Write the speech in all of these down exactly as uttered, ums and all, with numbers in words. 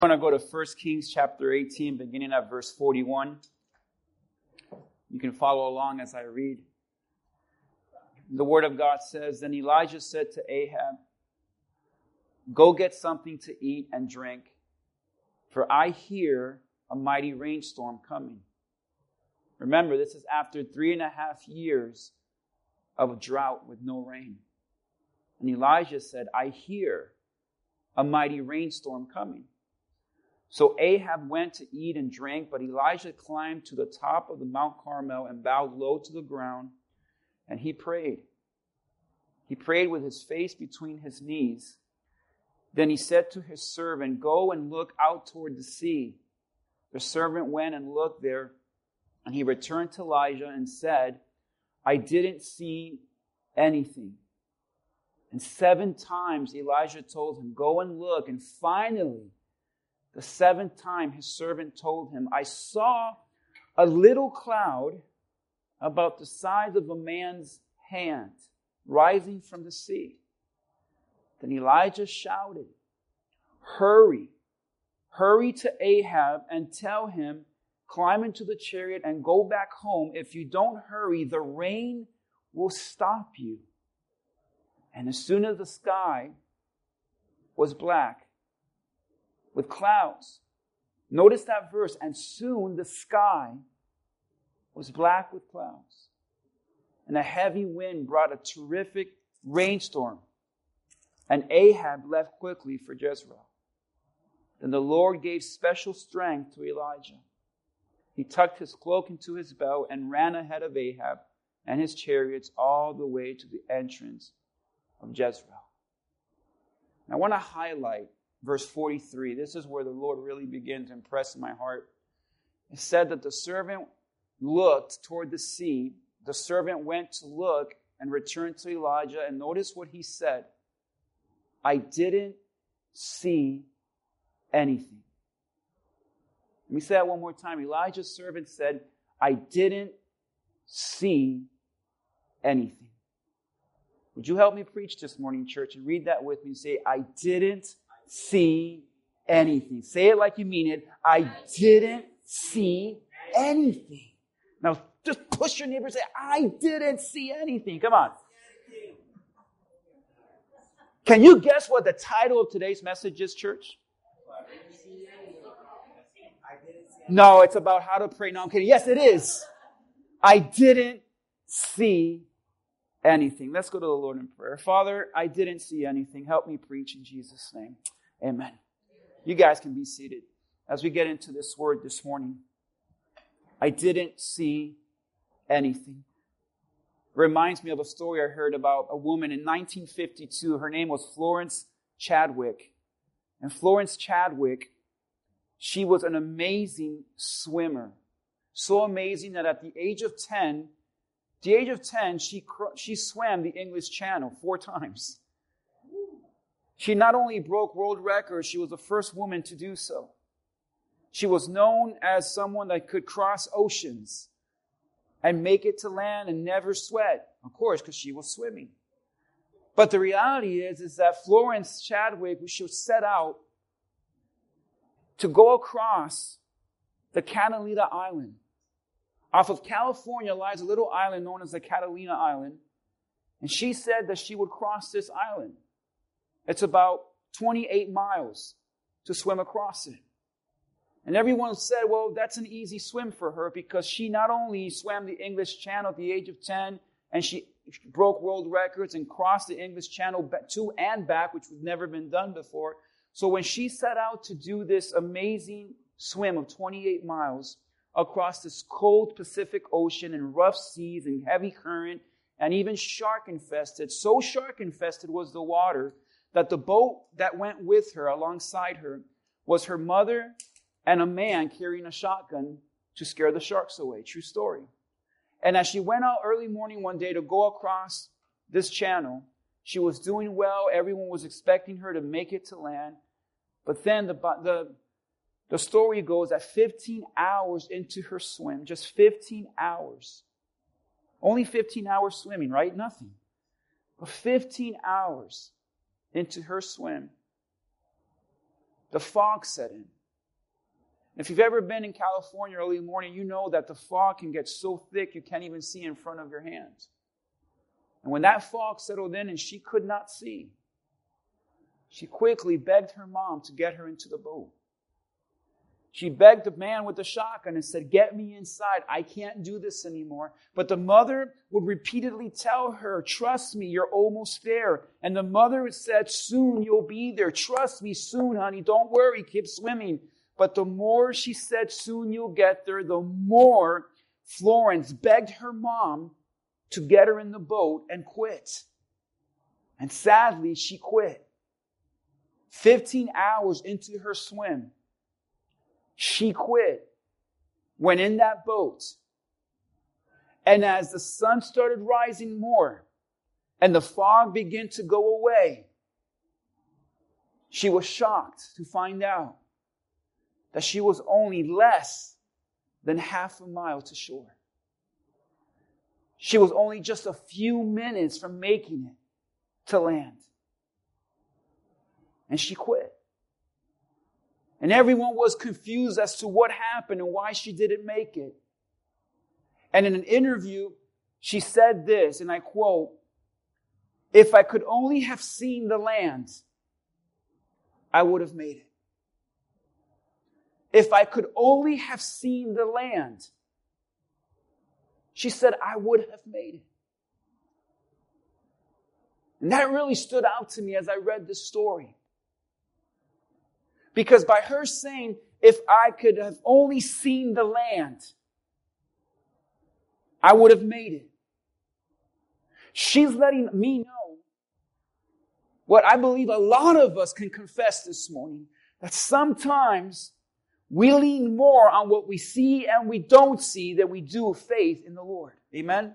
I want to go to First Kings chapter eighteen, beginning at verse forty-one. You can follow along as I read. The word of God says, Then Elijah said to Ahab, Go get something to eat and drink, for I hear a mighty rainstorm coming. Remember, this is after three and a half years of a drought with no rain. And Elijah said, I hear a mighty rainstorm coming. So Ahab went to eat and drink, but Elijah climbed to the top of the Mount Carmel and bowed low to the ground, and he prayed. He prayed with his face between his knees. Then he said to his servant, Go and look out toward the sea. The servant went and looked there, and he returned to Elijah and said, I didn't see anything. And seven times Elijah told him, Go and look. And finally, the seventh time his servant told him, I saw a little cloud about the size of a man's hand rising from the sea. Then Elijah shouted, Hurry, hurry to Ahab and tell him, climb into the chariot and go back home. If you don't hurry, the rain will stop you. And as soon as the sky was black with clouds, notice that verse, and soon the sky was black with clouds, and a heavy wind brought a terrific rainstorm, and Ahab left quickly for Jezreel. Then the Lord gave special strength to Elijah. He tucked his cloak into his belt and ran ahead of Ahab and his chariots all the way to the entrance of Jezreel. And I want to highlight verse forty-three. This is where the Lord really began to impress my heart. It said that the servant looked toward the sea. The servant went to look and returned to Elijah. And notice what he said. I didn't see anything. Let me say that one more time. Elijah's servant said, I didn't see anything. Would you help me preach this morning, church, and read that with me and say, I didn't see anything. Say it like you mean it. I didn't see anything. Now, just push your neighbor and say, I didn't see anything. Come on. Can you guess what the title of today's message is, church? No, it's about how to pray. No, I'm kidding. Yes, it is. I didn't see anything. Let's go to the Lord in prayer. Father, I didn't see anything. Help me preach in Jesus' name. Amen. You guys can be seated as we get into this word this morning. I didn't see anything. Reminds me of a story I heard about a woman in nineteen fifty-two. Her name was Florence Chadwick. And Florence Chadwick, she was an amazing swimmer. So amazing that at the age of ten, the age of ten, she, she swam the English Channel four times. She not only broke world records, she was the first woman to do so. She was known as someone that could cross oceans and make it to land and never sweat. Of course, because she was swimming. But the reality is, is that Florence Chadwick, she was set out to go across the Catalina Island. Off of California lies a little island known as the Catalina Island. And she said that she would cross this island. It's about twenty-eight miles to swim across it. And everyone said, well, that's an easy swim for her because she not only swam the English Channel at the age of ten, and she broke world records and crossed the English Channel to and back, which had never been done before. So when she set out to do this amazing swim of twenty-eight miles across this cold Pacific Ocean and rough seas and heavy current and even shark-infested, so shark-infested was the water that the boat that went with her, alongside her, was her mother and a man carrying a shotgun to scare the sharks away. True story. And as she went out early morning one day to go across this channel, she was doing well. Everyone was expecting her to make it to land. But then the, the, the story goes that fifteen hours into her swim, just fifteen hours, only fifteen hours swimming, right? Nothing. But fifteen hours into her swim, the fog set in. If you've ever been in California early morning, you know that the fog can get so thick you can't even see in front of your hands. And when that fog settled in and she could not see, she quickly begged her mom to get her into the boat. She begged the man with the shotgun and said, "Get me inside. I can't do this anymore." But the mother would repeatedly tell her, "Trust me, you're almost there." And the mother said, "Soon you'll be there. Trust me, soon, honey. Don't worry. Keep swimming." But the more she said, "Soon you'll get there," the more Florence begged her mom to get her in the boat and quit. And sadly, she quit. fifteen hours into her swim, she quit, went in that boat. And as the sun started rising more and the fog began to go away, she was shocked to find out that she was only less than half a mile to shore. She was only just a few minutes from making it to land. And she quit. And everyone was confused as to what happened and why she didn't make it. And in an interview, she said this, and I quote, "If I could only have seen the land, I would have made it. If I could only have seen the land," she said, "I would have made it." And that really stood out to me as I read this story. Because by her saying, "If I could have only seen the land, I would have made it," she's letting me know what I believe a lot of us can confess this morning, that sometimes we lean more on what we see and we don't see than we do faith in the Lord. Amen?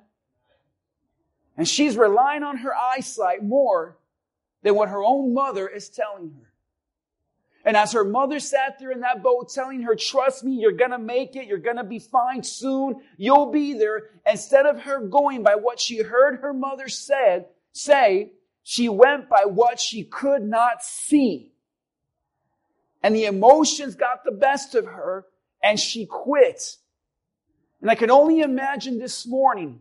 And she's relying on her eyesight more than what her own mother is telling her. And as her mother sat there in that boat telling her, "Trust me, you're going to make it. You're going to be fine soon. You'll be there." Instead of her going by what she heard her mother said, say, she went by what she could not see. And the emotions got the best of her, and she quit. And I can only imagine this morning,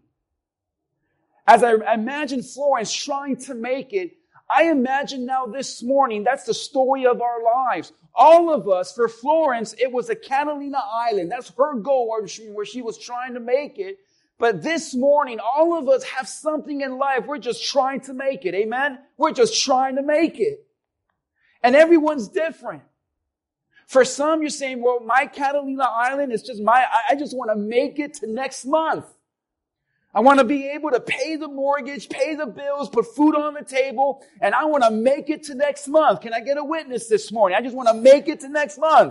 as I imagine Florence trying to make it, I imagine now this morning, that's the story of our lives. All of us, for Florence, it was a Catalina Island. That's her goal where she, where she was trying to make it. But this morning, all of us have something in life. We're just trying to make it. Amen? We're just trying to make it. And everyone's different. For some, you're saying, "Well, my Catalina Island is just my, I just want to make it to next month. I want to be able to pay the mortgage, pay the bills, put food on the table, and I want to make it to next month." Can I get a witness this morning? I just want to make it to next month.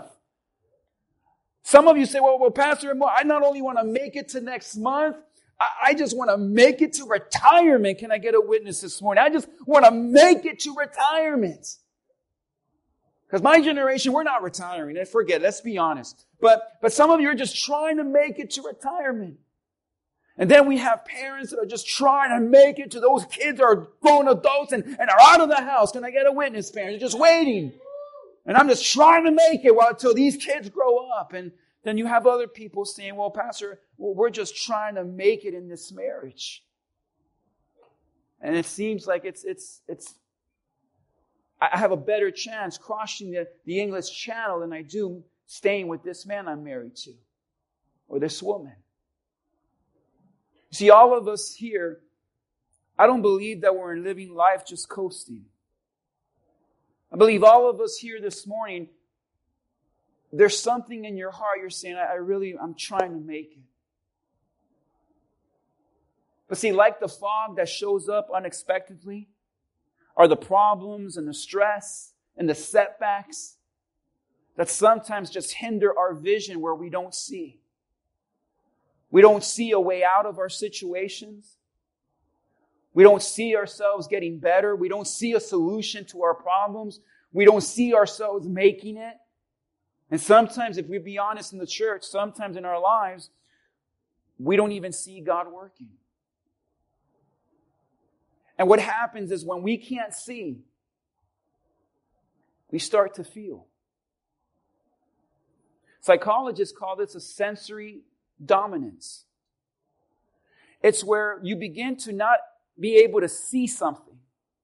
Some of you say, well, well, Pastor, I not only want to make it to next month, I, I just want to make it to retirement. Can I get a witness this morning? I just want to make it to retirement. Because my generation, we're not retiring. Forget it. Let's be honest. But, but some of you are just trying to make it to retirement. And then we have parents that are just trying to make it to those kids that are grown adults and, and are out of the house. Can I get a witness, parents? They're just waiting. And I'm just trying to make it while until these kids grow up. And then you have other people saying, "Well, Pastor, well, we're just trying to make it in this marriage." And it seems like it's, it's, it's, I have a better chance crossing the, the English Channel than I do staying with this man I'm married to or this woman. See, all of us here, I don't believe that we're living life just coasting. I believe all of us here this morning, there's something in your heart you're saying, I, I really, I'm trying to make it. But see, like the fog that shows up unexpectedly, are the problems and the stress and the setbacks that sometimes just hinder our vision where we don't see. We don't see a way out of our situations. We don't see ourselves getting better. We don't see a solution to our problems. We don't see ourselves making it. And sometimes, if we be honest in the church, sometimes in our lives, we don't even see God working. And what happens is when we can't see, we start to feel. Psychologists call this a sensory dominance. It's where you begin to not be able to see something.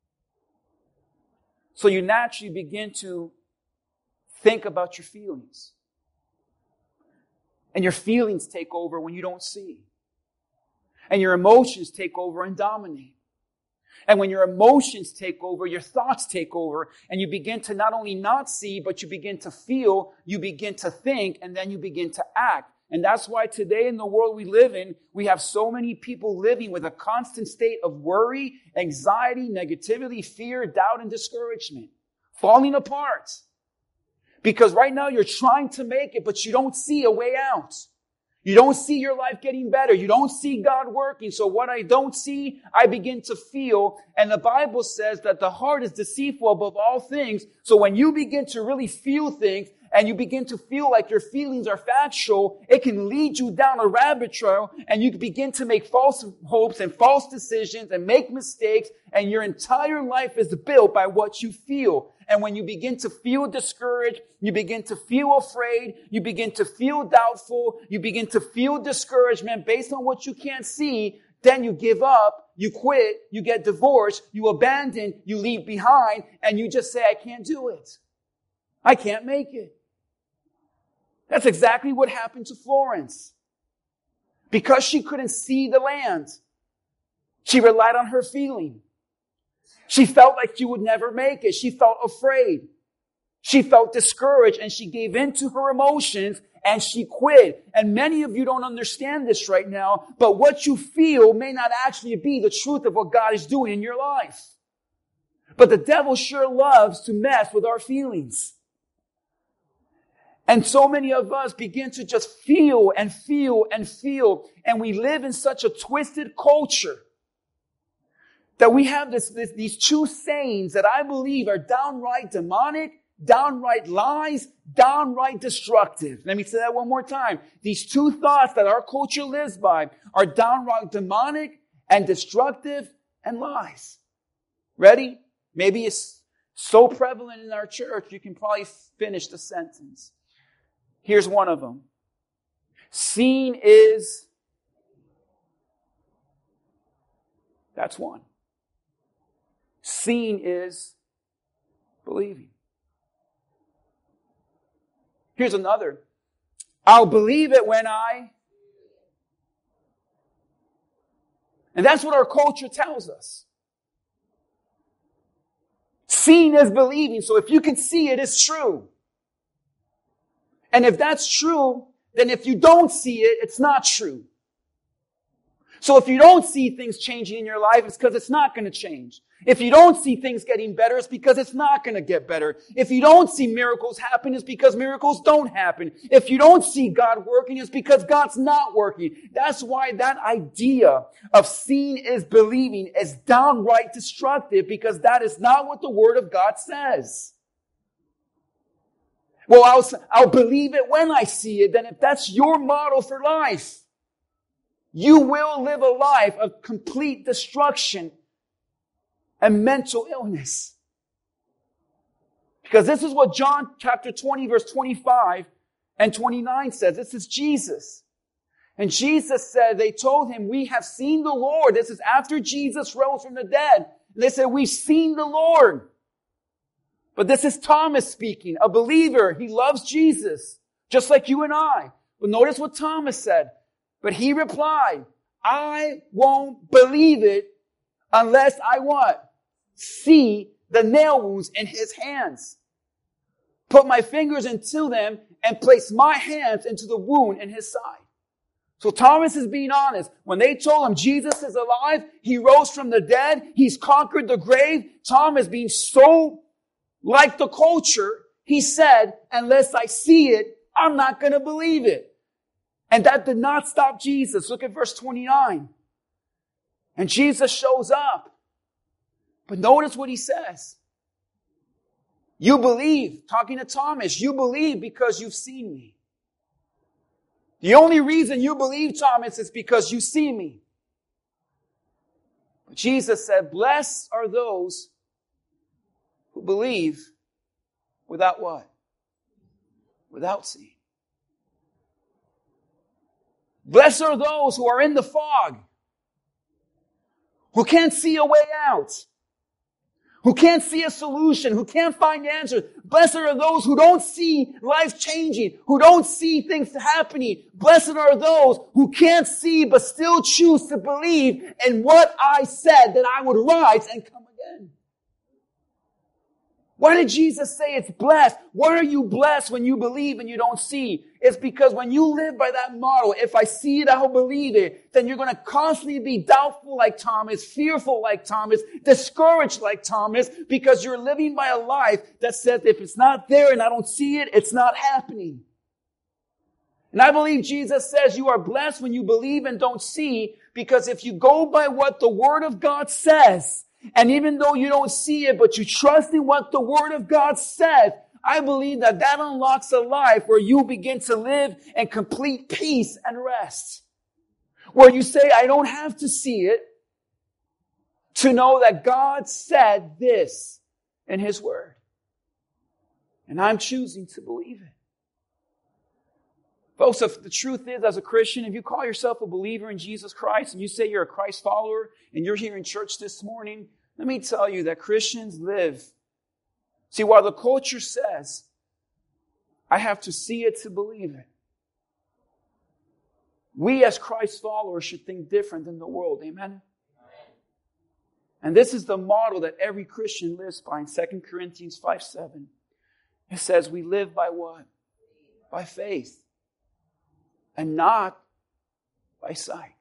So you naturally begin to think about your feelings. And your feelings take over when you don't see. And your emotions take over and dominate. And when your emotions take over, your thoughts take over, and you begin to not only not see, but you begin to feel, you begin to think, and then you begin to act. And that's why today in the world we live in, we have so many people living with a constant state of worry, anxiety, negativity, fear, doubt, and discouragement. Falling apart. Because right now you're trying to make it, but you don't see a way out. You don't see your life getting better. You don't see God working. So what I don't see, I begin to feel. And the Bible says that the heart is deceitful above all things. So when you begin to really feel things, and you begin to feel like your feelings are factual, it can lead you down a rabbit trail, and you begin to make false hopes and false decisions and make mistakes, and your entire life is built by what you feel. And when you begin to feel discouraged, you begin to feel afraid, you begin to feel doubtful, you begin to feel discouragement based on what you can't see, then you give up, you quit, you get divorced, you abandon, you leave behind, and you just say, I can't do it. I can't make it. That's exactly what happened to Florence. Because she couldn't see the land, she relied on her feeling. She felt like she would never make it. She felt afraid. She felt discouraged, and she gave in to her emotions, and she quit. And many of you don't understand this right now, but what you feel may not actually be the truth of what God is doing in your life. But the devil sure loves to mess with our feelings. And so many of us begin to just feel and feel and feel. And we live in such a twisted culture that we have this, this, these two sayings that I believe are downright demonic, downright lies, downright destructive. Let me say that one more time. These two thoughts that our culture lives by are downright demonic and destructive and lies. Ready? Maybe it's so prevalent in our church, you can probably finish the sentence. Here's one of them. Seeing is, that's one. Seeing is believing. Here's another. I'll believe it when I. And that's what our culture tells us. Seeing is believing. So if you can see it, it's true. And if that's true, then if you don't see it, it's not true. So if you don't see things changing in your life, it's because it's not going to change. If you don't see things getting better, it's because it's not going to get better. If you don't see miracles happen, it's because miracles don't happen. If you don't see God working, it's because God's not working. That's why that idea of seeing is believing is downright destructive, because that is not what the Word of God says. Well, I'll, I'll believe it when I see it. Then if that's your model for life, you will live a life of complete destruction and mental illness. Because this is what John chapter twenty, verse twenty-five and twenty-nine says. This is Jesus. And Jesus said, they told him, we have seen the Lord. This is after Jesus rose from the dead. And they said, we've seen the Lord. But this is Thomas speaking, a believer. He loves Jesus, just like you and I. But notice what Thomas said. But he replied, I won't believe it unless I what? See the nail wounds in his hands. Put my fingers into them and place my hands into the wound in his side. So Thomas is being honest. When they told him Jesus is alive, he rose from the dead, he's conquered the grave, Thomas being so like the culture, he said, unless I see it, I'm not going to believe it. And that did not stop Jesus. Look at verse twenty-nine. And Jesus shows up. But notice what he says. You believe, talking to Thomas, you believe because you've seen me. The only reason you believe, Thomas, is because you see me. But Jesus said, blessed are those who believe without what? Without seeing. Blessed are those who are in the fog, who can't see a way out, who can't see a solution, who can't find answers. Blessed are those who don't see life changing, who don't see things happening. Blessed are those who can't see but still choose to believe in what I said, that I would rise and come again. Why did Jesus say it's blessed? Why are you blessed when you believe and you don't see? It's because when you live by that model, if I see it, I'll believe it, then you're going to constantly be doubtful like Thomas, fearful like Thomas, discouraged like Thomas, because you're living by a life that says if it's not there and I don't see it, it's not happening. And I believe Jesus says you are blessed when you believe and don't see, because if you go by what the Word of God says, and even though you don't see it, but you trust in what the Word of God says, I believe that that unlocks a life where you begin to live in complete peace and rest. Where you say, I don't have to see it to know that God said this in His Word. And I'm choosing to believe it. Folks, if the truth is, as a Christian, if you call yourself a believer in Jesus Christ and you say you're a Christ follower and you're here in church this morning, let me tell you that Christians live. See, while the culture says, I have to see it to believe it, we as Christ followers should think different than the world. Amen? And this is the model that every Christian lives by in Second Corinthians five seven. It says we live by what? By faith. And not by sight.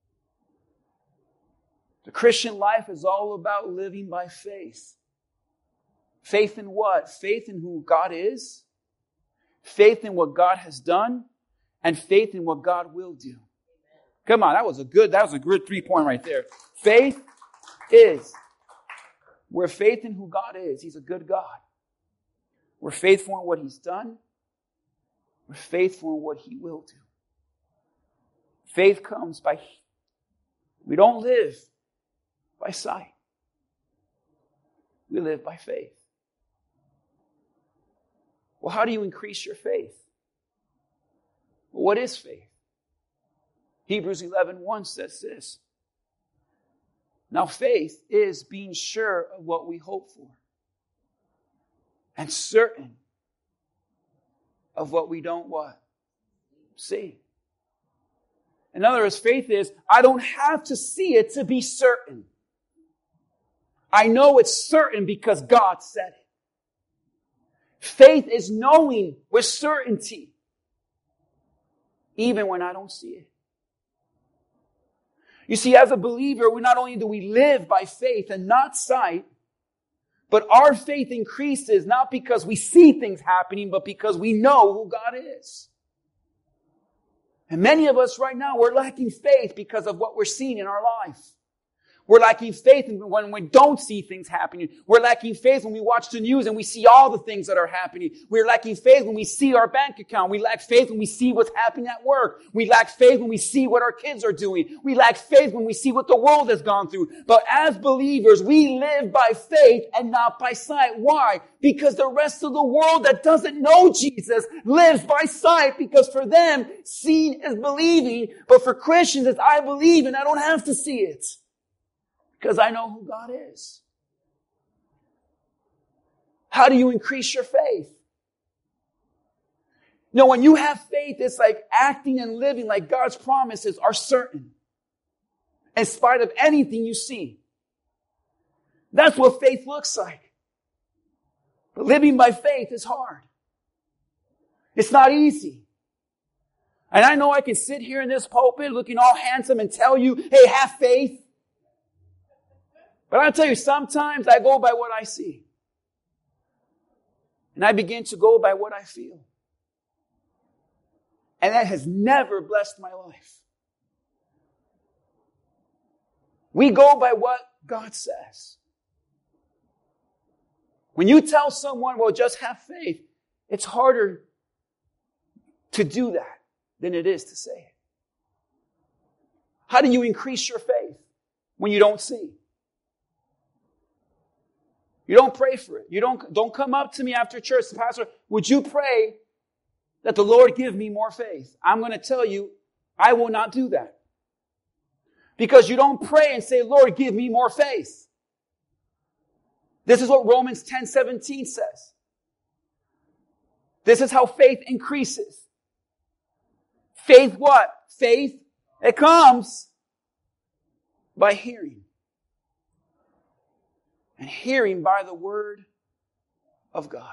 The Christian life is all about living by faith. Faith in what? Faith in who God is. Faith in what God has done. And faith in what God will do. Come on, that was a good, that was a good three point right there. Faith is. We're faith in who God is. He's a good God. We're faithful in what He's done. We're faithful in what He will do. Faith comes by, we don't live by sight. We live by faith. Well, how do you increase your faith? Well, what is faith? Hebrews eleven one says this. Now faith is being sure of what we hope for and certain of what we don't what? See. In other words, faith is, I don't have to see it to be certain. I know it's certain because God said it. Faith is knowing with certainty, even when I don't see it. You see, as a believer, we not only do we live by faith and not sight, but our faith increases not because we see things happening, but because we know who God is. And many of us right now, we're lacking faith because of what we're seeing in our life. We're lacking faith when we don't see things happening. We're lacking faith when we watch the news and we see all the things that are happening. We're lacking faith when we see our bank account. We lack faith when we see what's happening at work. We lack faith when we see what our kids are doing. We lack faith when we see what the world has gone through. But as believers, we live by faith and not by sight. Why? Because the rest of the world that doesn't know Jesus lives by sight, because for them, seeing is believing. But for Christians, it's I believe and I don't have to see it. Because I know who God is. How do you increase your faith? You know, when you have faith, it's like acting and living like God's promises are certain. In spite of anything you see. That's what faith looks like. But living by faith is hard. It's not easy. And I know I can sit here in this pulpit looking all handsome and tell you, hey, have faith. But I'll tell you, sometimes I go by what I see. And I begin to go by what I feel. And that has never blessed my life. We go by what God says. When you tell someone, well, just have faith, it's harder to do that than it is to say it. How do you increase your faith when you don't see? You don't pray for it. You don't, don't come up to me after church, Pastor, would you pray that the Lord give me more faith? I'm going to tell you, I will not do that. Because you don't pray and say, Lord, give me more faith. This is what Romans ten seventeen says. This is how faith increases. Faith what? Faith, it comes by hearing. And hearing by the word of God.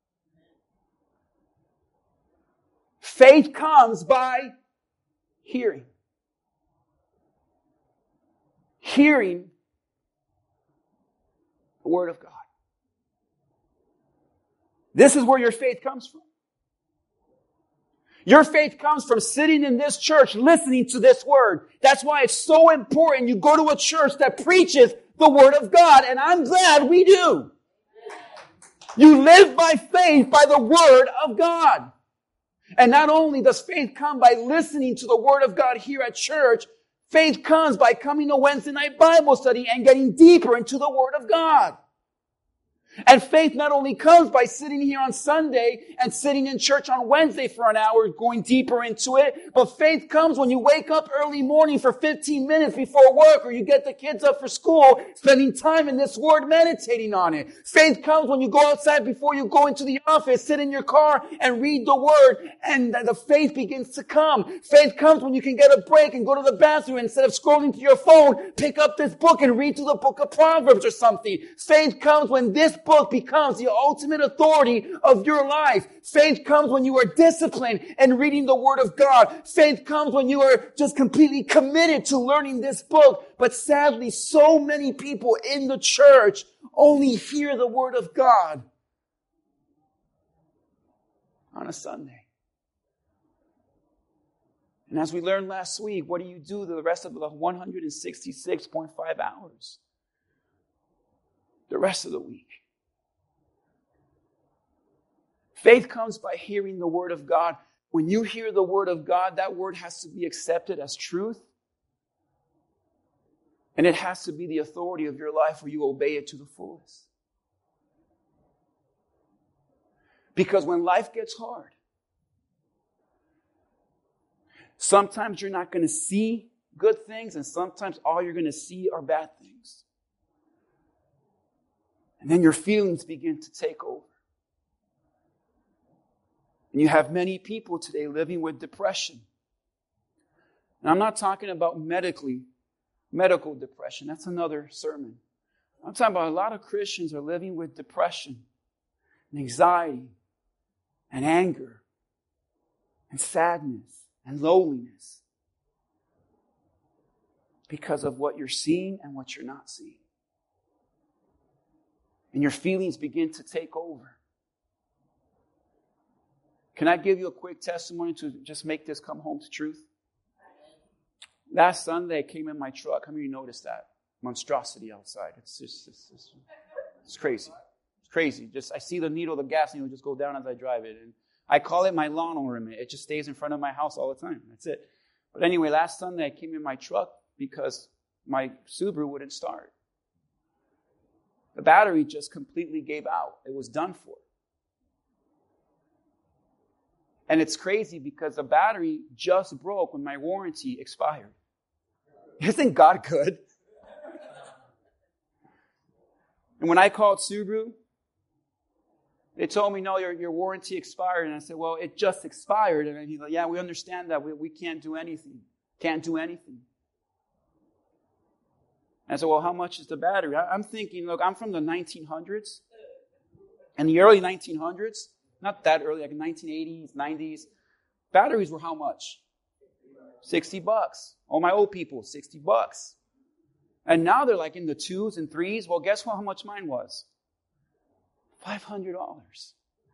Faith comes by hearing. Hearing the word of God. This is where your faith comes from. Your faith comes from sitting in this church, listening to this word. That's why it's so important you go to a church that preaches the word of God, and I'm glad we do. You live by faith by the word of God. And not only does faith come by listening to the word of God here at church, faith comes by coming to Wednesday night Bible study and getting deeper into the word of God. And faith not only comes by sitting here on Sunday and sitting in church on Wednesday for an hour, going deeper into it, but faith comes when you wake up early morning for fifteen minutes before work, or you get the kids up for school, spending time in this word, meditating on it. Faith comes when you go outside before you go into the office, sit in your car and read the word, and the faith begins to come. Faith comes when you can get a break and go to the bathroom, and instead of scrolling to your phone, pick up this book and read through the book of Proverbs or something. Faith comes when this book becomes the ultimate authority of your life. Faith comes when you are disciplined and reading the word of God. Faith comes when you are just completely committed to learning this book. But sadly, so many people in the church only hear the word of God on a Sunday. And as we learned last week, what do you do the rest of the one hundred sixty-six point five hours? The rest of the week. Faith comes by hearing the word of God. When you hear the word of God, that word has to be accepted as truth. And it has to be the authority of your life where you obey it to the fullest. Because when life gets hard, sometimes you're not going to see good things, and sometimes all you're going to see are bad things. And then your feelings begin to take over. And you have many people today living with depression. And I'm not talking about medically, medical depression. That's another sermon. I'm talking about a lot of Christians are living with depression and anxiety and anger and sadness and loneliness because of what you're seeing and what you're not seeing. And your feelings begin to take over. Can I give you a quick testimony to just make this come home to truth? Last Sunday, I came in my truck. How many of you noticed that monstrosity outside? It's just, it's, it's, it's crazy. It's crazy. Just I see the needle, the gas needle just go down as I drive it. And I call it my lawn ornament. It just stays in front of my house all the time. That's it. But anyway, last Sunday, I came in my truck because my Subaru wouldn't start. The battery just completely gave out. It was done for. And it's crazy because the battery just broke when my warranty expired. Isn't God good? And when I called Subaru, they told me, no, your, your warranty expired. And I said, well, it just expired. And he's like, yeah, we understand that. We, we can't do anything. Can't do anything. And I said, well, how much is the battery? I, I'm thinking, look, I'm from the nineteen hundreds. In the early nineteen hundreds, not that early, like nineteen eighties, nineties. Batteries were how much? sixty bucks. All my old people, sixty bucks. And now they're like in the twos and threes. Well, guess what? How much mine was? five hundred dollars.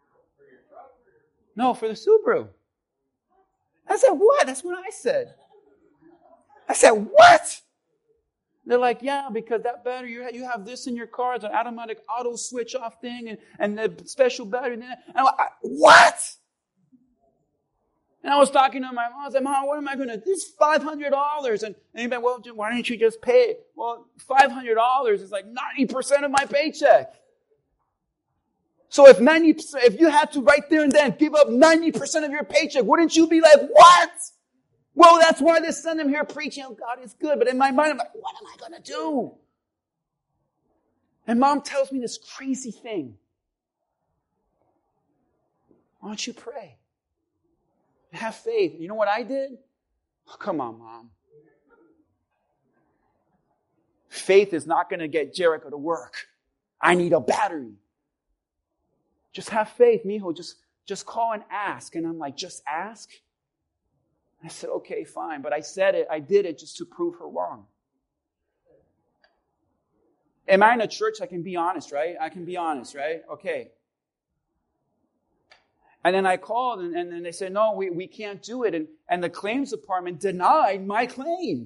No, for the Subaru. I said, what? That's what I said. I said, what? They're like, yeah, because that battery, you have this in your car, it's an automatic auto switch off thing, and, and the special battery. And I'm like, what? And I was talking to my mom. I said, Mom, what am I going to do? This is five hundred dollars. And, and he's like, well, why don't you just pay it? Well, five hundred dollars is like ninety percent of my paycheck. So if ninety percent, if you had to right there and then give up ninety percent of your paycheck, wouldn't you be like, what? Well, that's why they send him here preaching, oh, God is good. But in my mind, I'm like, what am I going to do? And Mom tells me this crazy thing. Why don't you pray? Have faith. You know what I did? Oh, come on, Mom. Faith is not going to get Jericho to work. I need a battery. Just have faith, mijo. Just, just call and ask. And I'm like, just ask? I said, okay, fine. But I said it, I did it just to prove her wrong. Am I in a church? I can be honest, right? I can be honest, right? Okay. And then I called and, and then they said, no, we, we can't do it. And, and the claims department denied my claim.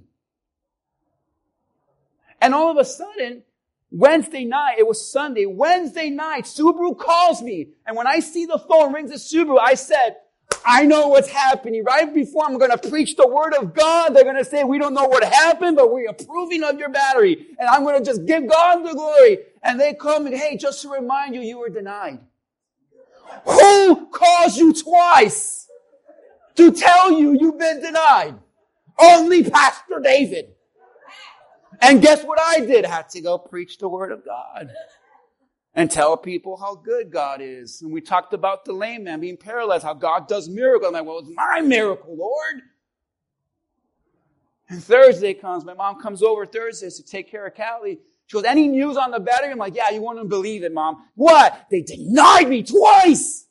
And all of a sudden, Wednesday night, it was Sunday, Wednesday night, Subaru calls me. And when I see the phone rings at Subaru, I said, I know what's happening. Right before I'm going to preach the word of God, they're going to say, we don't know what happened, but we're approving of your battery. And I'm going to just give God the glory. And they call me, hey, just to remind you, you were denied. Who calls you twice to tell you you've been denied? Only Pastor David. And guess what I did? I had to go preach the word of God and tell people how good God is. And we talked about the lame man being paralyzed, how God does miracles. I'm like, well, it's my miracle, Lord. And Thursday comes. My mom comes over Thursday to take care of Callie. She goes, any news on the battery? I'm like, yeah, you won't believe it, Mom. What? They denied me twice.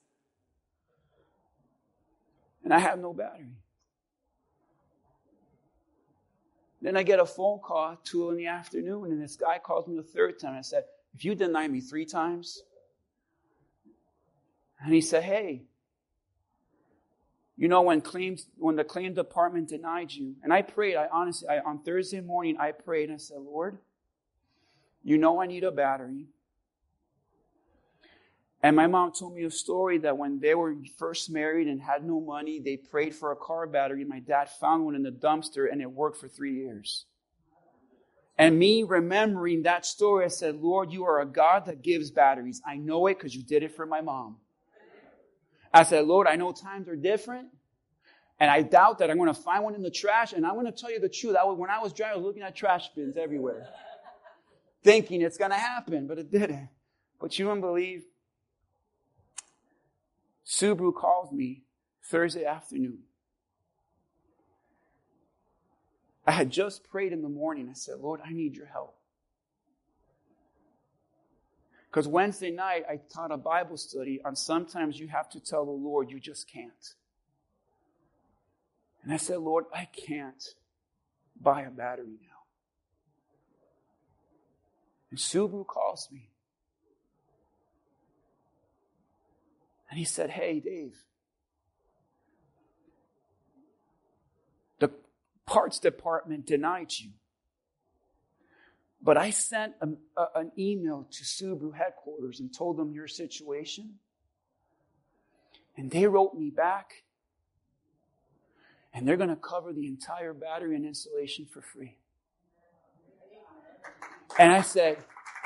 And I have no battery. Then I get a phone call at two in the afternoon, and this guy calls me the third time. I said, if you deny me three times, and he said, hey, you know, when claims, when the claim department denied you, and I prayed, I honestly, I, on Thursday morning, I prayed, and I said, Lord, you know I need a battery. And my mom told me a story that when they were first married and had no money, they prayed for a car battery. My dad found one in the dumpster and it worked for three years. And me remembering that story, I said, Lord, you are a God that gives batteries. I know it because you did it for my mom. I said, Lord, I know times are different. And I doubt that I'm going to find one in the trash. And I'm going to tell you the truth. I was, when I was driving, I was looking at trash bins everywhere, thinking it's going to happen, but it didn't. But you wouldn't believe. Subaru calls me Thursday afternoon. I had just prayed in the morning. I said, Lord, I need your help. Because Wednesday night, I taught a Bible study on sometimes you have to tell the Lord you just can't. And I said, Lord, I can't buy a battery now. And Subaru calls me. And he said, hey, Dave, the parts department denied you. But I sent a, a, an email to Subaru headquarters and told them your situation. And they wrote me back. And they're going to cover the entire battery and installation for free. And I said,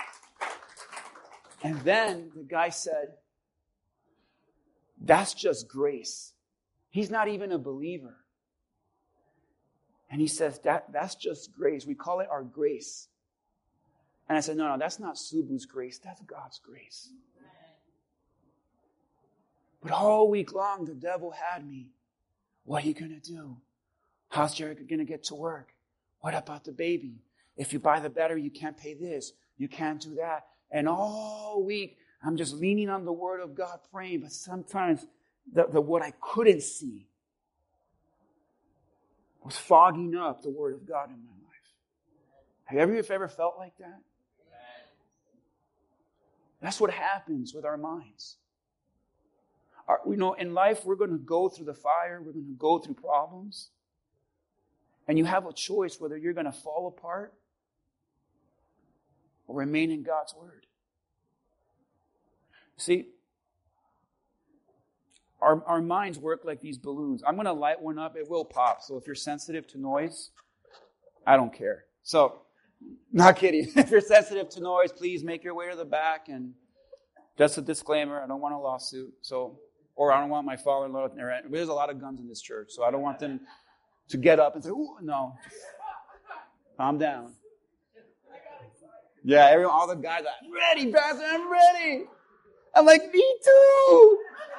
and then the guy said, that's just grace. He's not even a believer. And he says, that, that's just grace. We call it our grace. And I said, no, no, that's not Subu's grace. That's God's grace. But all week long, the devil had me. What are you going to do? How's Jericho going to get to work? What about the baby? If you buy the battery, you can't pay this. You can't do that. And all week, I'm just leaning on the word of God, praying, but sometimes the, the what I couldn't see was fogging up the word of God in my life. Have you ever, ever felt like that? That's what happens with our minds. Our, you know, in life, we're going to go through the fire. We're going to go through problems. And you have a choice whether you're going to fall apart or remain in God's word. See, our, our minds work like these balloons. I'm going to light one up. It will pop. So if you're sensitive to noise, I don't care. So, not kidding. If you're sensitive to noise, please make your way to the back. And just a disclaimer, I don't want a lawsuit. So, or I don't want my father-in-law. There's a lot of guns in this church, so I don't want them to get up and say, ooh, no, calm down. Yeah, everyone, all the guys are, I'm ready, Pastor, I'm ready. I'm like, me too.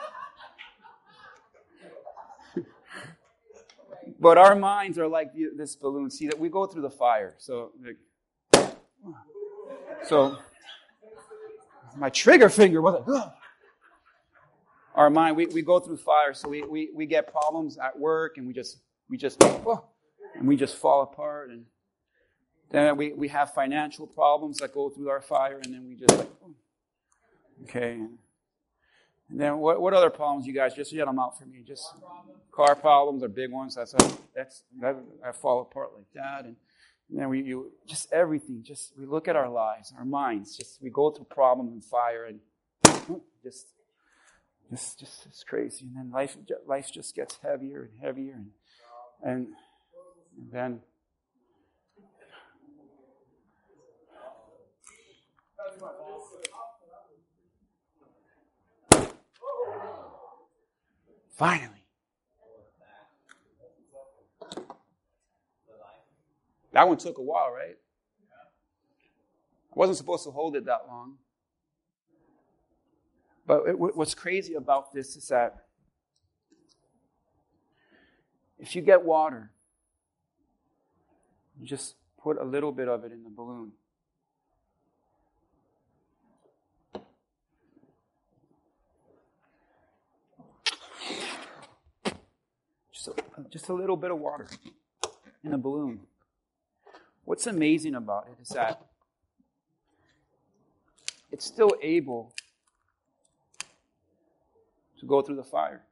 But our minds are like this balloon. See, that we go through the fire. So, like, so my trigger finger was like, ugh. Our mind, we, we go through fire. So we, we, we get problems at work, and we just we just oh, and we just fall apart. And then we, we have financial problems that go through our fire, and then we just like, oh. Okay. And then what what other problems, you guys? Just get them out for me. Just car problems are big ones. That's a, that's that I fall apart like that. And, and then we you just everything. Just we look at our lives, our minds. Just we go through problems and fire, and just just just it's crazy. And then life life just gets heavier and heavier, and and, and then. Finally. That one took a while, right? I wasn't supposed to hold it that long. But it, what's crazy about this is that if you get water, you just put a little bit of it in the balloon. Just a, just a little bit of water in a balloon. What's amazing about it is that it's still able to go through the fire.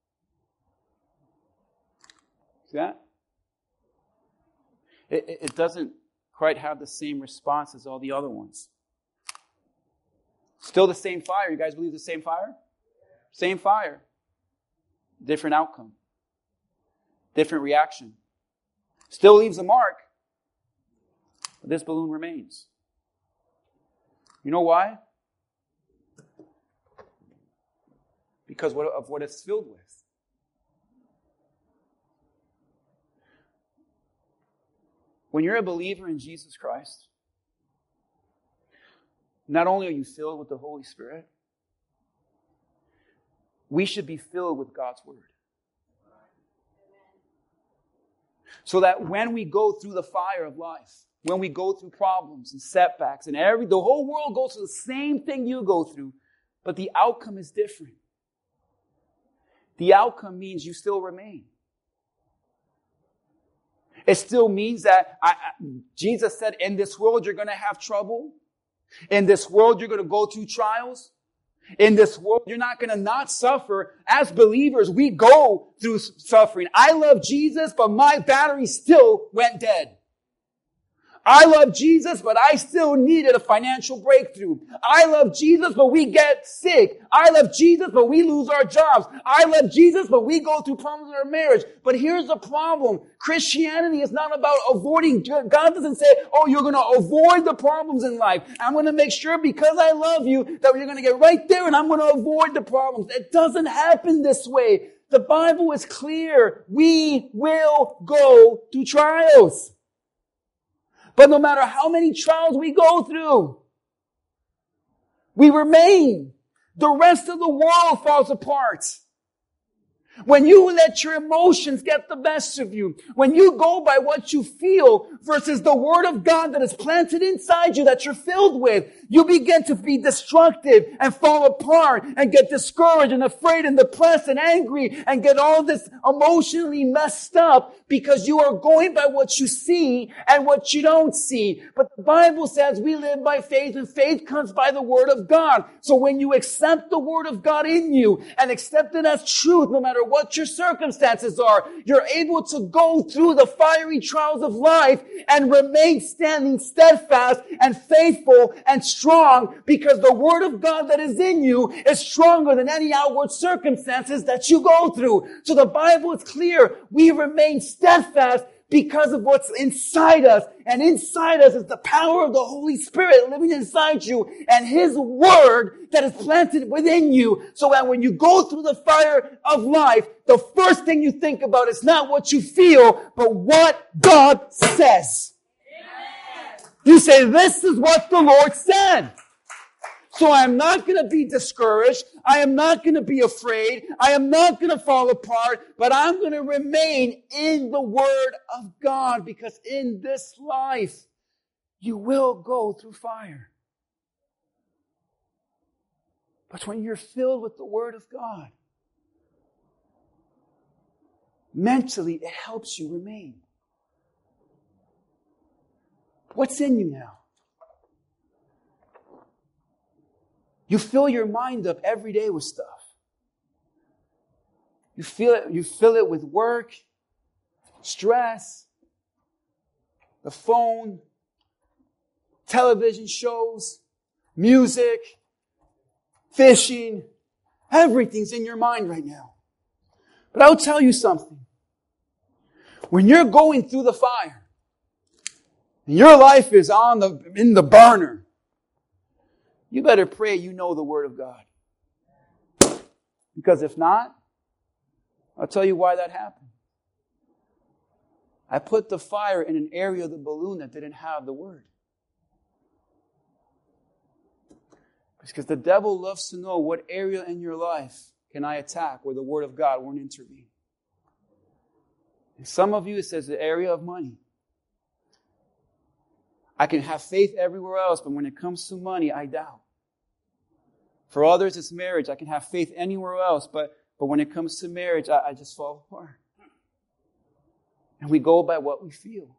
See that? It, it doesn't quite have the same response as all the other ones. Still the same fire. You guys believe the same fire? Same fire. Different outcome. Different reaction. Still leaves a mark. But this balloon remains. You know why? Because of what it's filled with. When you're a believer in Jesus Christ, not only are you filled with the Holy Spirit, we should be filled with God's Word. So that when we go through the fire of life, when we go through problems and setbacks, and every the whole world goes through the same thing you go through, but the outcome is different. The outcome means you still remain. It still means that I, I, Jesus said, in this world you're going to have trouble. In this world you're going to go through trials. In this world, you're not going to not suffer. As believers, we go through suffering. I love Jesus, but my battery still went dead. I love Jesus, but I still needed a financial breakthrough. I love Jesus, but we get sick. I love Jesus, but we lose our jobs. I love Jesus, but we go through problems in our marriage. But here's the problem. Christianity is not about avoiding. God doesn't say, oh, you're going to avoid the problems in life. I'm going to make sure because I love you that you're going to get right there and I'm going to avoid the problems. It doesn't happen this way. The Bible is clear. We will go through trials. But no matter how many trials we go through, we remain. The rest of the world falls apart. When you let your emotions get the best of you, when you go by what you feel versus the Word of God that is planted inside you that you're filled with, you begin to be destructive and fall apart and get discouraged and afraid and depressed and angry and get all this emotionally messed up because you are going by what you see and what you don't see. But the Bible says we live by faith, and faith comes by the Word of God. So when you accept the Word of God in you and accept it as truth, no matter what your circumstances are, you're able to go through the fiery trials of life and remain standing steadfast and faithful and strong because the Word of God that is in you is stronger than any outward circumstances that you go through. So the Bible is clear. We remain steadfast Because of what's inside us. And inside us is the power of the Holy Spirit living inside you and His Word that is planted within you. So that when you go through the fire of life, the first thing you think about is not what you feel, but what God says. Amen. You say, this is what the Lord said. So I'm not going to be discouraged. I am not going to be afraid. I am not going to fall apart, but I'm going to remain in the Word of God, because in this life, you will go through fire. But when you're filled with the Word of God, mentally, it helps you remain. What's in you now? You fill your mind up every day with stuff. You feel it, you fill it with work, stress, the phone, television shows, music, fishing. Everything's in your mind right now. But I'll tell you something. When you're going through the fire, and your life is on the in the burner, you better pray you know the Word of God. Because if not, I'll tell you why that happened. I put the fire in an area of the balloon that didn't have the Word. Because the devil loves to know what area in your life can I attack where the Word of God won't intervene. And some of you, it says the area of money. I can have faith everywhere else, but when it comes to money, I doubt. For others, it's marriage. I can have faith anywhere else, but, but when it comes to marriage, I, I just fall apart. And we go by what we feel.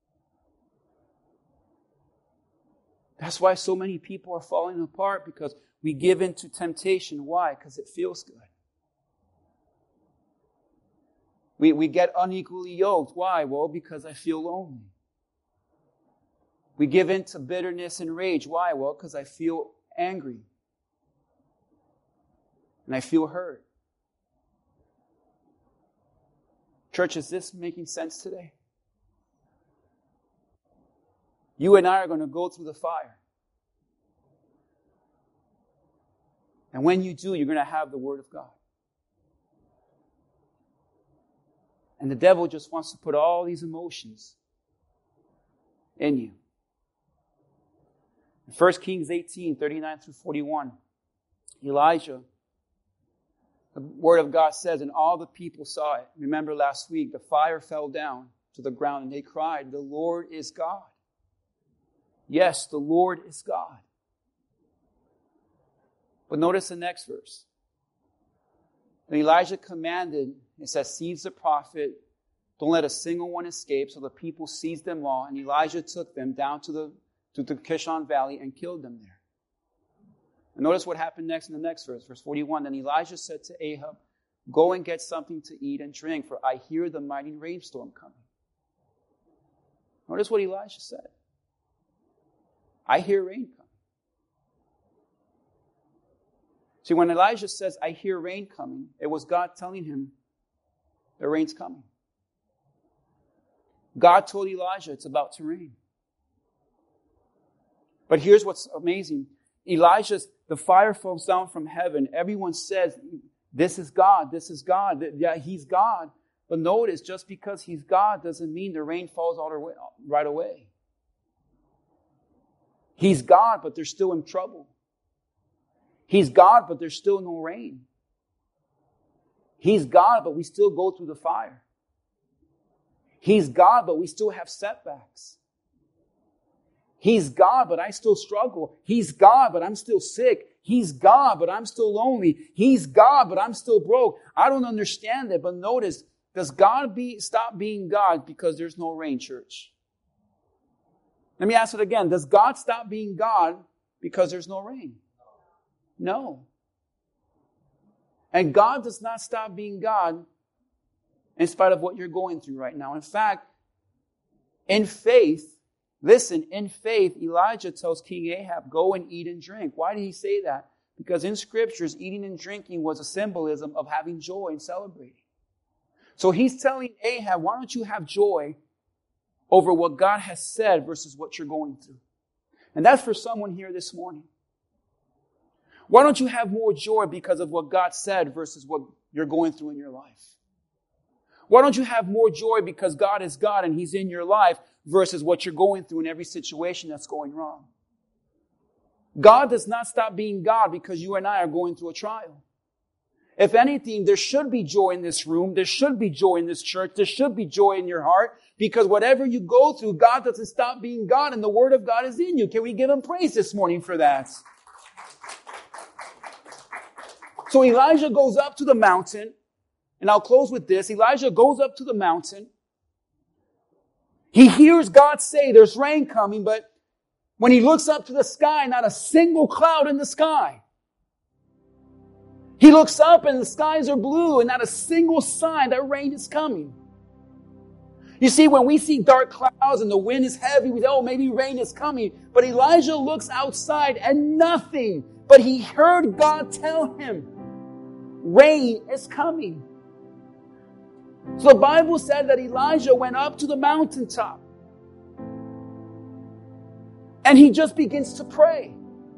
That's why so many people are falling apart, because we give in to temptation. Why? Because it feels good. We, we get unequally yoked. Why? Well, because I feel lonely. We give in to bitterness and rage. Why? Well, because I feel angry. And I feel hurt. Church, is this making sense today? You and I are going to go through the fire. And when you do, you're going to have the Word of God. And the devil just wants to put all these emotions in you. In First Kings eighteen, thirty-nine through forty-one, Elijah, the Word of God says, and all the people saw it. Remember last week, the fire fell down to the ground and they cried, the Lord is God. Yes, the Lord is God. But notice the next verse. And Elijah commanded, it says, seize the prophet, don't let a single one escape. So the people seized them all, and Elijah took them down to the to the Kishon Valley and killed them there. And notice what happened next in the next verse, verse forty-one. Then Elijah said to Ahab, go and get something to eat and drink, for I hear the mighty rainstorm coming. Notice what Elijah said. I hear rain coming. See, when Elijah says, I hear rain coming, it was God telling him, the rain's coming. God told Elijah it's about to rain. But here's what's amazing. Elijah's, the fire falls down from heaven. Everyone says, this is God, this is God. Yeah, He's God. But notice, just because He's God doesn't mean the rain falls all the way, right away. He's God, but they're still in trouble. He's God, but there's still no rain. He's God, but we still go through the fire. He's God, but we still have setbacks. He's God, but I still struggle. He's God, but I'm still sick. He's God, but I'm still lonely. He's God, but I'm still broke. I don't understand it, but notice, does God be stop being God because there's no rain, church? Let me ask it again. Does God stop being God because there's no rain? No. And God does not stop being God in spite of what you're going through right now. In fact, in faith, listen, in faith, Elijah tells King Ahab, go and eat and drink. Why did he say that? Because in scriptures, eating and drinking was a symbolism of having joy and celebrating. So he's telling Ahab, why don't you have joy over what God has said versus what you're going through. And that's for someone here this morning. Why don't you have more joy because of what God said versus what you're going through in your life? Why don't you have more joy because God is God and He's in your life versus what you're going through in every situation that's going wrong? God does not stop being God because you and I are going through a trial. If anything, there should be joy in this room. There should be joy in this church. There should be joy in your heart because whatever you go through, God doesn't stop being God and the Word of God is in you. Can we give Him praise this morning for that? So Elijah goes up to the mountain, and I'll close with this. Elijah goes up to the mountain. He hears God say there's rain coming, but when he looks up to the sky, not a single cloud in the sky. He looks up and the skies are blue and not a single sign that rain is coming. You see, when we see dark clouds and the wind is heavy, we say, oh, maybe rain is coming. But Elijah looks outside and nothing. But he heard God tell him, rain is coming. So the Bible said that Elijah went up to the mountaintop. And he just begins to pray.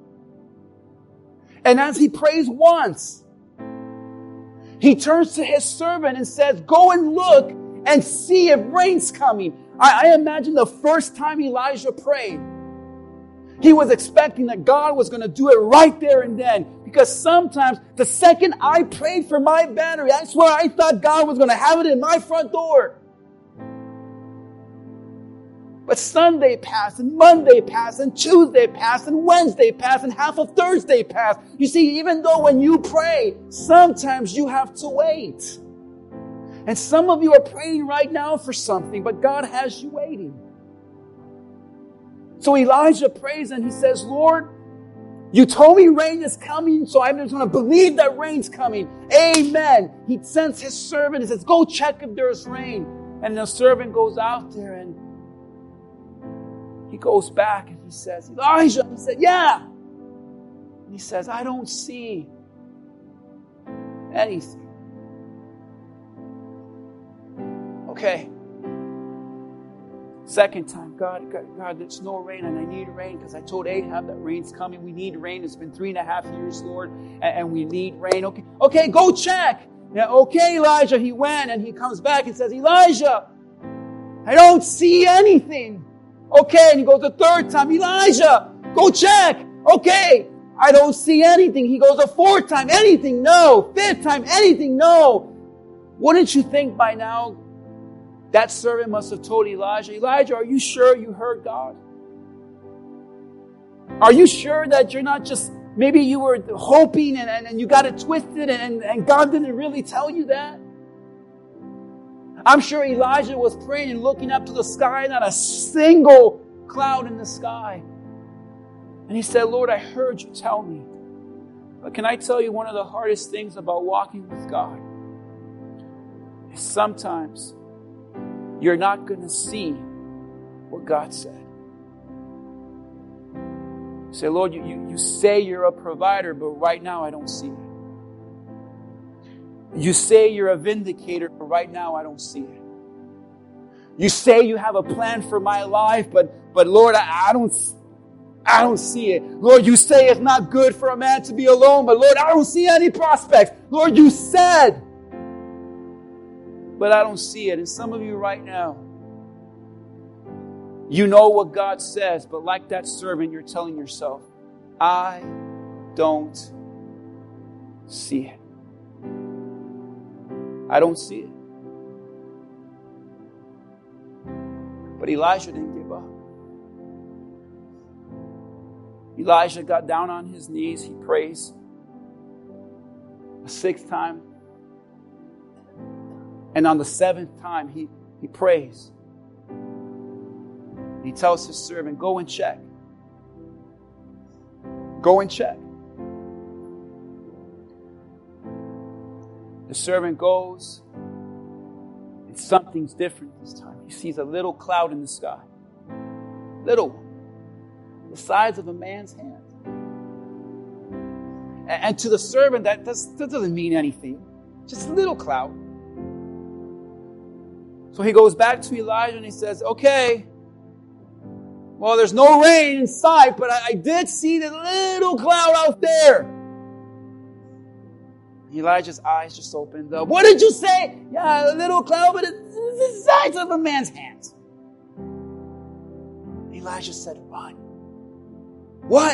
And as he prays once, he turns to his servant and says, go and look and see if rain's coming. I, I imagine the first time Elijah prayed, he was expecting that God was going to do it right there and then. Because sometimes the second I prayed for my battery, I swear I thought God was going to have it in my front door. But Sunday passed, and Monday passed, and Tuesday passed, and Wednesday passed, and half of Thursday passed. You see, even though when you pray, sometimes you have to wait. And some of you are praying right now for something, but God has you waiting. So Elijah prays and he says, Lord, you told me rain is coming, so I'm just going to believe that rain's coming. Amen. He sends his servant and says, go check if there's rain. And the servant goes out there and he goes back and he says, Elijah, he said, yeah. And he says, I don't see anything. Okay. Second time, God, God, God, there's no rain and I need rain because I told Ahab that rain's coming. We need rain. It's been three and a half years, Lord, and, and we need rain. Okay, okay, go check. Yeah, okay, Elijah, he went and he comes back and says, Elijah, I don't see anything. Okay, and he goes the third time, Elijah, go check. Okay, I don't see anything. He goes a fourth time, anything, no. Fifth time, anything, no. Wouldn't you think by now that servant must have told Elijah, Elijah, are you sure you heard God? Are you sure that you're not just, maybe you were hoping and, and, and you got it twisted and, and God didn't really tell you that? I'm sure Elijah was praying and looking up to the sky, not a single cloud in the sky. And he said, Lord, I heard you tell me. But can I tell you one of the hardest things about walking with God is sometimes you're not going to see what God said. You say, Lord, you, you, you say you're a provider, but right now I don't see it. You say you're a vindicator, but right now I don't see it. You say you have a plan for my life, but, but Lord, I, I don't, I don't see it. Lord, you say it's not good for a man to be alone, but Lord, I don't see any prospects. Lord, you said, but I don't see it. And some of you right now, you know what God says, but like that servant, you're telling yourself, I don't see it. I don't see it. But Elijah didn't give up. Elijah got down on his knees. He prays a sixth time. And on the seventh time, he, he prays. He tells his servant, go and check. Go and check. The servant goes, and something's different this time. He sees a little cloud in the sky. Little one. The size of a man's hand. And, and to the servant, that, does, that doesn't mean anything. Just a little cloud. So he goes back to Elijah and he says, okay, well, there's no rain in sight, but I, I did see the little cloud out there. Elijah's eyes just opened up. What did you say? Yeah, a little cloud, but it's the size of a man's hand. Elijah said, run. What?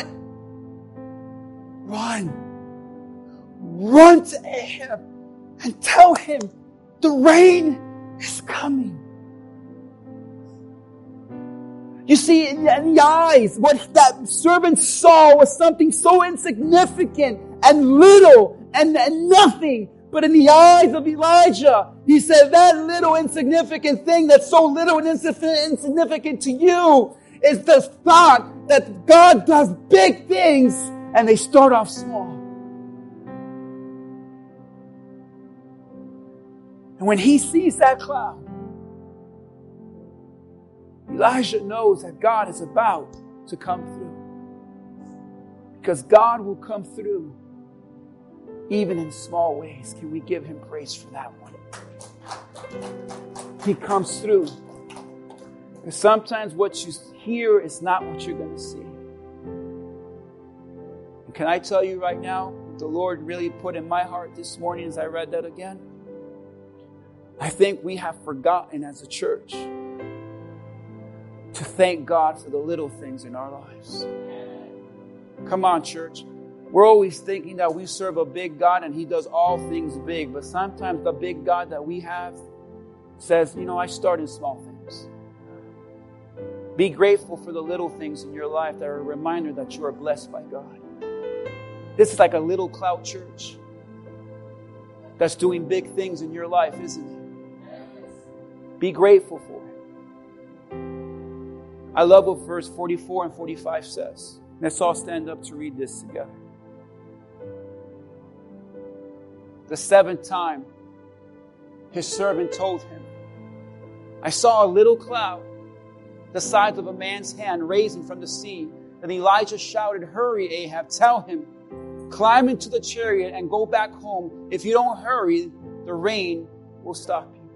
Run. Run to Ahab and tell him the rain is coming. You see, in the eyes, what that servant saw was something so insignificant and little and, and nothing. But in the eyes of Elijah, he said, that little insignificant thing that's so little and insignificant to you is the thought that God does big things and they start off small. And when he sees that cloud, Elijah knows that God is about to come through. Because God will come through even in small ways. Can we give him praise for that one? He comes through. Because sometimes what you hear is not what you're going to see. And can I tell you right now, the Lord really put in my heart this morning as I read that again? I think we have forgotten as a church to thank God for the little things in our lives. Come on, church. We're always thinking that we serve a big God and he does all things big. But sometimes the big God that we have says, you know, I start in small things. Be grateful for the little things in your life that are a reminder that you are blessed by God. This is like a little cloud church that's doing big things in your life, isn't it? Be grateful for it. I love what verse forty-four and forty-five says. Let's all stand up to read this together. The seventh time, his servant told him, I saw a little cloud, the size of a man's hand, raising from the sea. Then Elijah shouted, hurry, Ahab, tell him, climb into the chariot and go back home. If you don't hurry, the rain will stop you.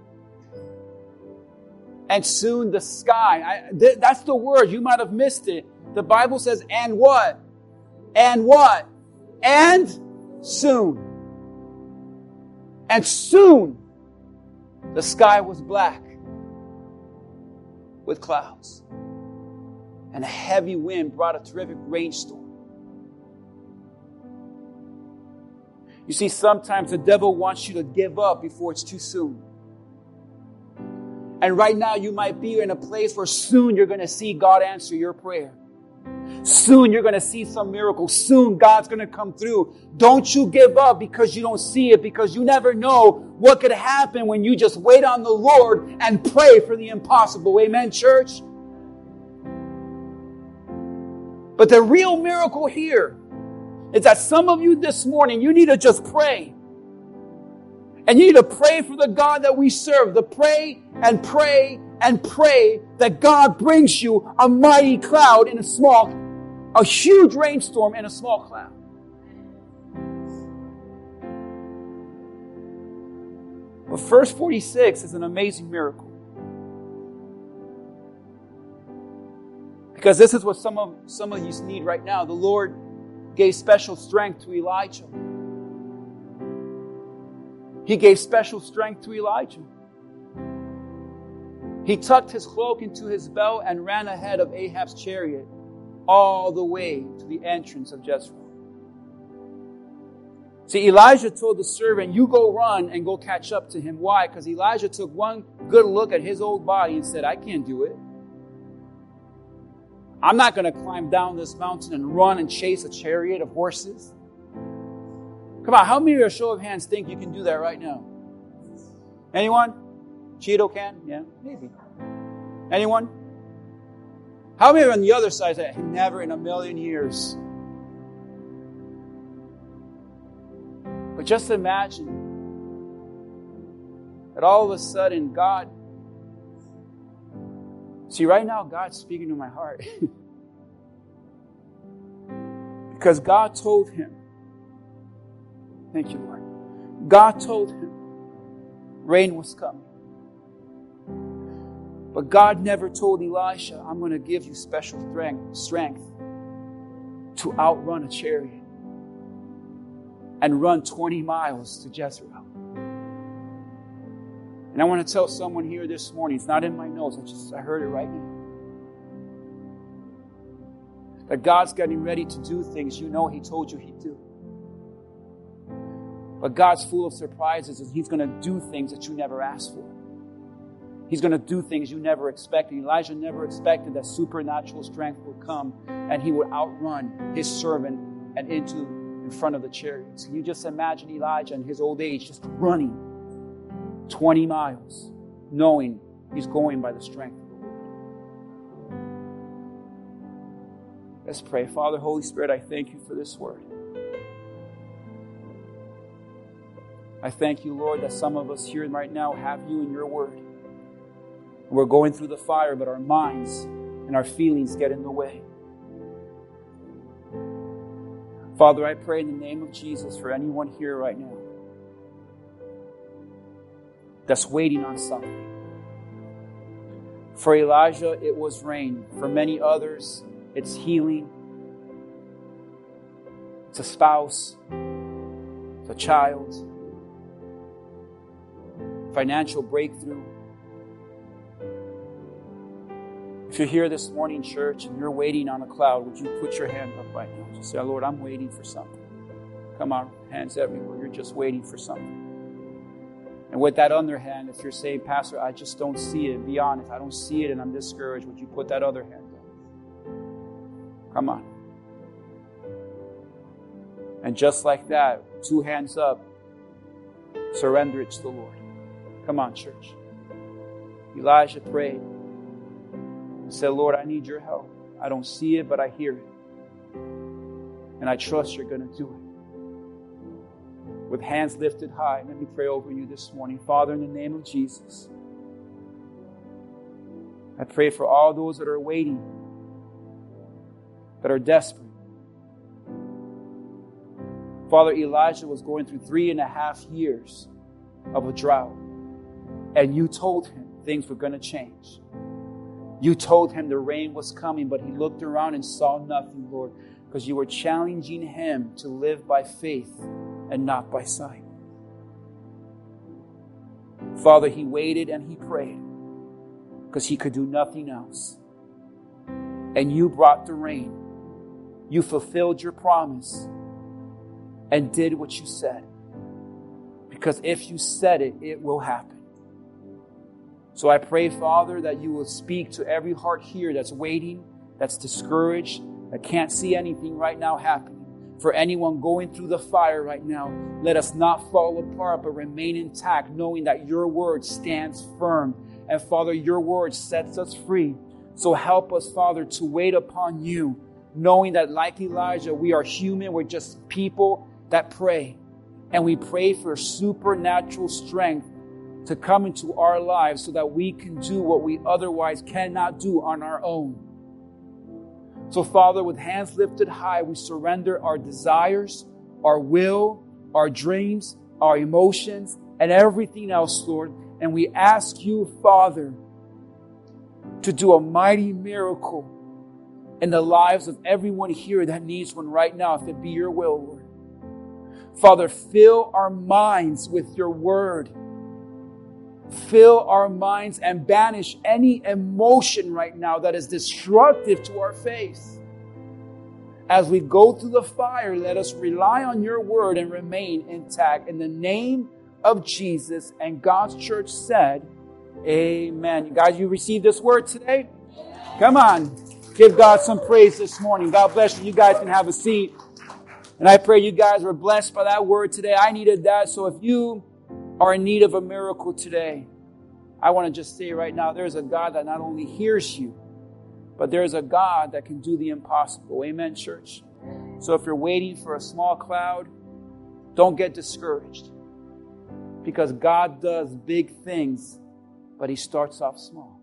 And soon the sky, I, th- that's the word, you might have missed it. The Bible says, and what? And what? And soon. And soon the sky was black with clouds. And a heavy wind brought a terrific rainstorm. You see, sometimes the devil wants you to give up before it's too soon. And right now you might be in a place where soon you're going to see God answer your prayer. Soon you're going to see some miracle. Soon God's going to come through. Don't you give up because you don't see it, because you never know what could happen when you just wait on the Lord and pray for the impossible. Amen, church? But the real miracle here is that some of you this morning, you need to just pray. And you need to pray for the God that we serve. To pray and pray and pray that God brings you a mighty cloud in a small, a huge rainstorm in a small cloud. But verse forty-six is an amazing miracle. Because this is what some of, some of you need right now. The Lord gave special strength to Elijah. He gave special strength to Elijah. He tucked his cloak into his belt and ran ahead of Ahab's chariot all the way to the entrance of Jezreel. See, Elijah told the servant, you go run and go catch up to him. Why? Because Elijah took one good look at his old body and said, I can't do it. I'm not going to climb down this mountain and run and chase a chariot of horses. Come on, how many of your show of hands think you can do that right now? Anyone? Cheeto can? Yeah, maybe. Anyone? How many on the other side say, never in a million years? But just imagine that all of a sudden God, see right now God's speaking to my heart. Because God told him, thank you, Lord. God told him rain was coming. But God never told Elisha, I'm going to give you special strength, strength to outrun a chariot and run twenty miles to Jezreel. And I want to tell someone here this morning, it's not in my notes, I just I heard it right now. That God's getting ready to do things you know He told you He'd do. But God's full of surprises, and He's going to do things that you never asked for. He's going to do things you never expected. Elijah never expected that supernatural strength would come and he would outrun his servant and into in front of the chariots. Can you just imagine Elijah in his old age just running twenty miles, knowing he's going by the strength of the Lord? Let's pray. Father, Holy Spirit, I thank you for this word. I thank you, Lord, that some of us here right now have you in your word. We're going through the fire, but our minds and our feelings get in the way. Father, I pray in the name of Jesus for anyone here right now that's waiting on something. For Elijah, it was rain. For many others, it's healing. It's a spouse. It's a child. Financial breakthrough. If you're here this morning, church, and you're waiting on a cloud, would you put your hand up right now? Just say, Lord, I'm waiting for something. Come on, hands everywhere. You're just waiting for something. And with that other hand, if you're saying, Pastor, I just don't see it, be honest, I don't see it and I'm discouraged, would you put that other hand up? Come on. And just like that, two hands up, surrender it to the Lord. Come on, church. Elijah prayed and said, Lord, I need your help. I don't see it, but I hear it. And I trust you're going to do it. With hands lifted high, let me pray over you this morning. Father, in the name of Jesus, I pray for all those that are waiting, that are desperate. Father, Elijah was going through three and a half years of a drought. And you told him things were going to change. You told him the rain was coming, but he looked around and saw nothing, Lord, because you were challenging him to live by faith and not by sight. Father, he waited and he prayed because he could do nothing else. And you brought the rain. You fulfilled your promise and did what you said. Because if you said it, it will happen. So I pray, Father, that you will speak to every heart here that's waiting, that's discouraged, that can't see anything right now happening. For anyone going through the fire right now, let us not fall apart, but remain intact, knowing that your word stands firm. And Father, your word sets us free. So help us, Father, to wait upon you, knowing that like Elijah, we are human. We're just people that pray. And we pray for supernatural strength to come into our lives so that we can do what we otherwise cannot do on our own. So, Father, with hands lifted high, we surrender our desires, our will, our dreams, our emotions, and everything else, Lord. And we ask you, Father, to do a mighty miracle in the lives of everyone here that needs one right now, if it be your will, Lord. Father, fill our minds with your word. Fill our minds and banish any emotion right now that is destructive to our faith. As we go through the fire, let us rely on your word and remain intact. In the name of Jesus, and God's church said, amen. You guys, you received this word today? Come on. Give God some praise this morning. God bless you. You guys can have a seat. And I pray you guys were blessed by that word today. I needed that. So if you are in need of a miracle today, I want to just say right now, there's a God that not only hears you, but there's a God that can do the impossible. Amen, church? So if you're waiting for a small cloud, don't get discouraged. Because God does big things, but He starts off small.